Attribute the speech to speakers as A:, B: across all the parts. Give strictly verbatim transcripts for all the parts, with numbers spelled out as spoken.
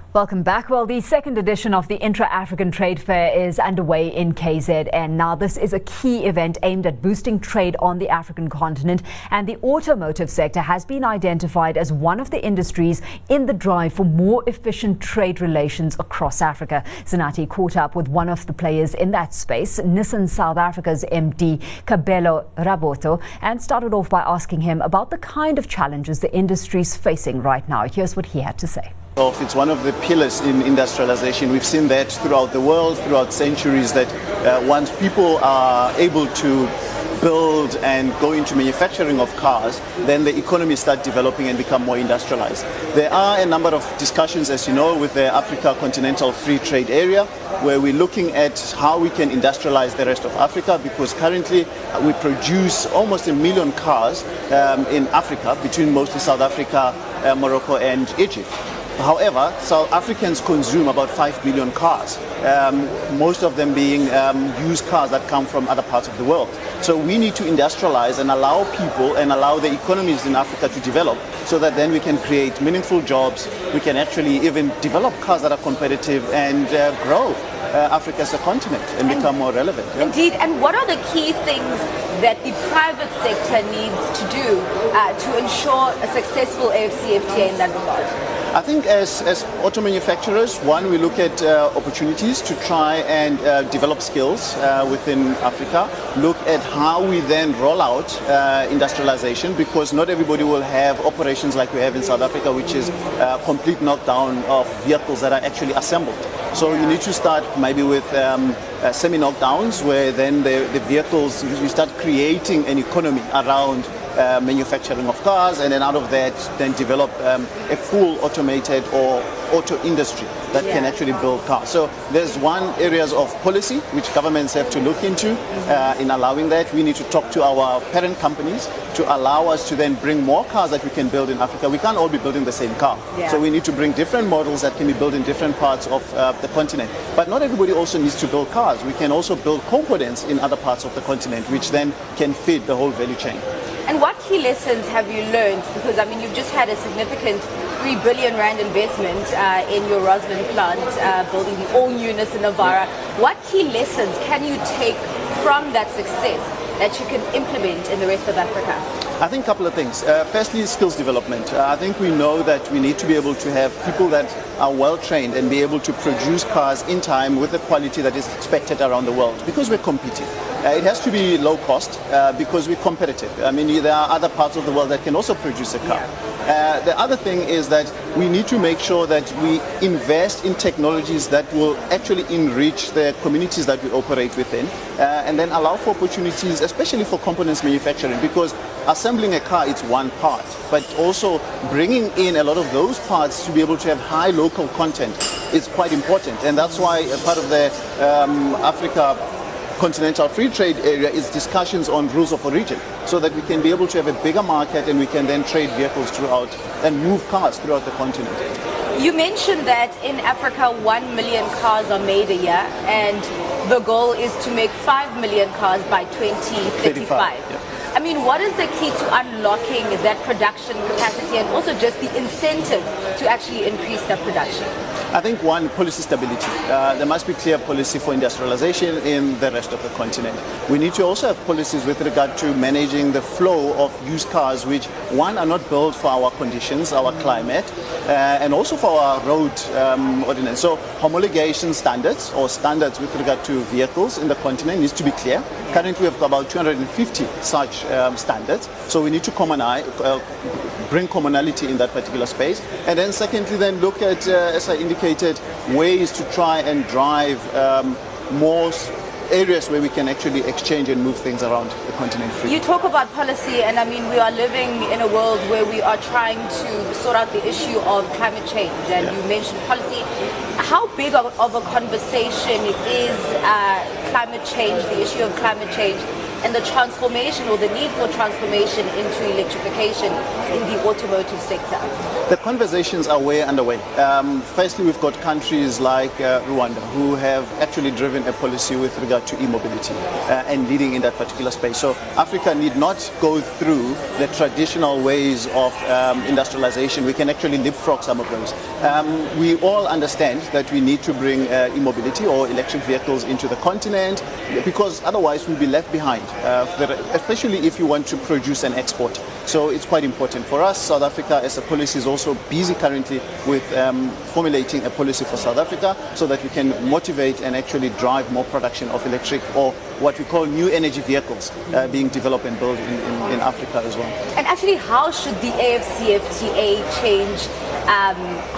A: Welcome back. Well, the second edition of the Intra-African Trade Fair is underway in K Z N. Now, this is a key event aimed at boosting trade on the African continent, and the automotive sector has been identified as one of the industries in the drive for more efficient trade relations across Africa. Zanathi caught up with one of the players in that space, Nissan South Africa's M D, Kabelo Raboto, and started off by asking him about the kind of challenges the industry is facing right now. Here's what he had to say.
B: It's one of the pillars in industrialization. We've seen that throughout the world, throughout centuries, that uh, once people are able to build and go into manufacturing of cars, then the economy starts developing and become more industrialized. There are a number of discussions, as you know, with the Africa Continental Free Trade Area, where we're looking at how we can industrialize the rest of Africa, because currently we produce almost a million cars um, in Africa, between mostly South Africa, uh, Morocco and Egypt. However, South Africans consume about five billion cars, um, most of them being um, used cars that come from other parts of the world. So we need to industrialize and allow people and allow the economies in Africa to develop, so that then we can create meaningful jobs. We can actually even develop cars that are competitive and uh, grow uh, Africa as a continent and, and become more relevant.
C: Yeah? Indeed. And what are the key things that the private sector needs to do uh, to ensure a successful A F C F T A in that regard?
B: I think as, as auto manufacturers, one, we look at uh, opportunities to try and uh, develop skills uh, within Africa, look at how we then roll out uh, industrialization, because not everybody will have operations like we have in South Africa, which is uh, complete knockdown of vehicles that are actually assembled. So you need to start maybe with um, uh, semi-knockdowns, where then the, the vehicles, you start creating an economy around Uh, manufacturing of cars, and then out of that then develop um, a full automated or auto industry that yeah. can actually build cars. So there's one areas of policy which governments have to look into uh, in allowing that. We need to talk to our parent companies to allow us to then bring more cars that we can build in Africa. We can't all be building the same car. Yeah. So we need to bring different models that can be built in different parts of uh, the continent. But not everybody also needs to build cars. We can also build components in other parts of the continent, which then can feed the whole value chain.
C: And what key lessons have you learned? Because, I mean, you've just had a significant three billion rand investment uh, in your Roslyn plant, uh, building the all-new Nissan Navara. What key lessons can you take from that success that you can implement in the rest of Africa?
B: I think a couple of things. Uh, firstly, skills development. Uh, I think we know that we need to be able to have people that are well trained and be able to produce cars in time with the quality that is expected around the world, because we're competing. Uh, it has to be low cost uh, because we're competitive. I mean, there are other parts of the world that can also produce a car. Yeah. Uh, the other thing is that we need to make sure that we invest in technologies that will actually enrich the communities that we operate within, uh, and then allow for opportunities, especially for components manufacturing, because assembling a car, it's one part, but also bringing in a lot of those parts to be able to have high local content is quite important. And that's why a part of the um, Africa Continental Free Trade Area is discussions on rules of origin, so that we can be able to have a bigger market and we can then trade vehicles throughout and move cars throughout the continent.
C: You mentioned that in Africa one million cars are made a year, and the goal is to make five million cars by twenty thirty-five. Yeah. I mean, what is the key to unlocking that production capacity, and also just the incentive to actually increase that production?
B: I think one, policy stability. Uh, there must be clear policy for industrialization in the rest of the continent. We need to also have policies with regard to managing the flow of used cars, which, one, are not built for our conditions, our climate, uh, and also for our road um, ordinance. So homologation standards, or standards with regard to vehicles in the continent, needs to be clear. Currently, we've got about two hundred fifty such um, standards. So we need to commonize, uh, bring commonality in that particular space. And then secondly, then look at, uh, as I indicated, ways to try and drive um, more areas where we can actually exchange and move things around the continent free.
C: You talk about policy, and I mean, we are living in a world where we are trying to sort out the issue of climate change, and yeah. you mentioned policy. How big of, of a conversation is uh, climate change, the issue of climate change, and the transformation or the need for transformation into electrification in the automotive sector?
B: The conversations are way underway. Um, firstly, we've got countries like uh, Rwanda who have actually driven a policy with regard to e-mobility uh, and leading in that particular space. So Africa need not go through the traditional ways of um, industrialization. We can actually leapfrog some of those. Um, we all understand that we need to bring uh, e-mobility or electric vehicles into the continent, because otherwise we'll be left behind, uh, especially if you want to produce and export. So it's quite important for us. South Africa as a policy is also busy currently with um, formulating a policy for South Africa so that we can motivate and actually drive more production of electric, or what we call new energy vehicles, uh, being developed and built in, in, in Africa as well.
C: And actually, how should the A F C F T A change um,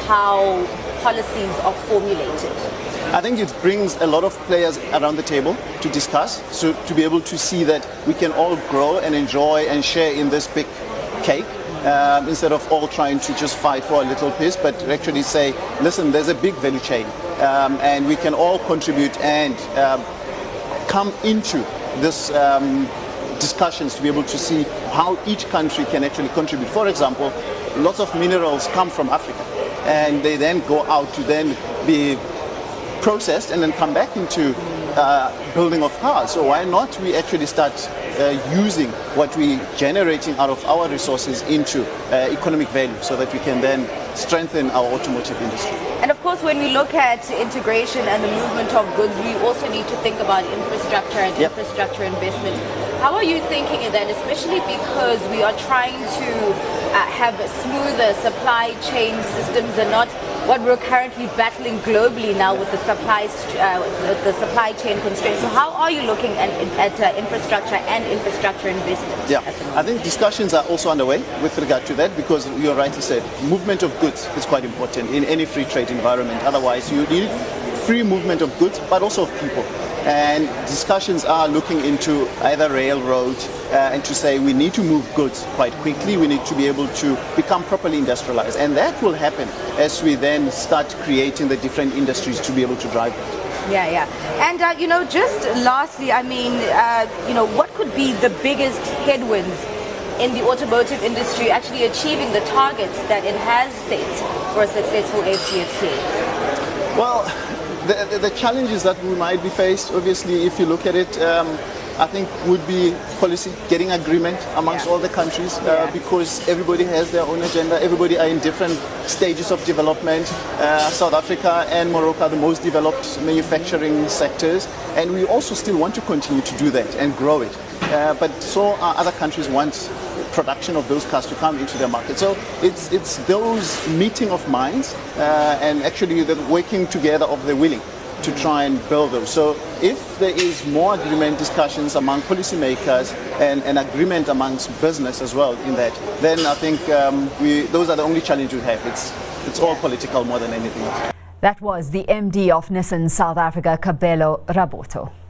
C: how policies are formulated?
B: I think it brings a lot of players around the table to discuss, so to be able to see that we can all grow and enjoy and share in this big cake, um, instead of all trying to just fight for a little piece, but actually say, listen, there's a big value chain, um, and we can all contribute and um, come into this um, discussions to be able to see how each country can actually contribute. For example, lots of minerals come from Africa, and they then go out to then be processed and then come back into uh, building of cars. So why not we actually start uh, using what we generating out of our resources into uh, economic value, so that we can then strengthen our automotive industry.
C: And of course, when we look at integration and the movement of goods, we also need to think about infrastructure and yep. infrastructure investment. How are you thinking of that, especially because we are trying to uh, have smoother supply chain systems and not what we're currently battling globally now with the supply uh, the supply chain constraints? So how are you looking at, at uh, infrastructure and infrastructure investment?
B: Yeah, I think discussions are also underway with regard to that, because you're rightly said, movement of goods is quite important in any free trade environment. Otherwise, you need free movement of goods, but also of people. And discussions are looking into either railroad uh, and to say we need to move goods quite quickly. We need to be able to become properly industrialized, and that will happen as we then start creating the different industries to be able to drive it.
C: Yeah, yeah. And, uh, you know, just lastly, I mean, uh, you know, what could be the biggest headwinds in the automotive industry actually achieving the targets that it has set for a successful A F C F T A?
B: Well, the, the, the challenges that we might be faced, obviously, if you look at it, um, I think would be policy, getting agreement amongst yeah. all the countries, uh, yeah. because everybody has their own agenda. Everybody are in different stages of development. Uh, South Africa and Morocco are the most developed manufacturing sectors, and we also still want to continue to do that and grow it. Uh, but so are other countries want production of those cars to come into their market. So it's it's those meeting of minds uh, and actually the working together of the willing to try and build those. So if there is more agreement discussions among policymakers and an agreement amongst business as well in that, then I think um, we those are the only challenge we have. It's it's all political more than anything else.
A: That was the M D of Nissan South Africa, Kabelo Raboto.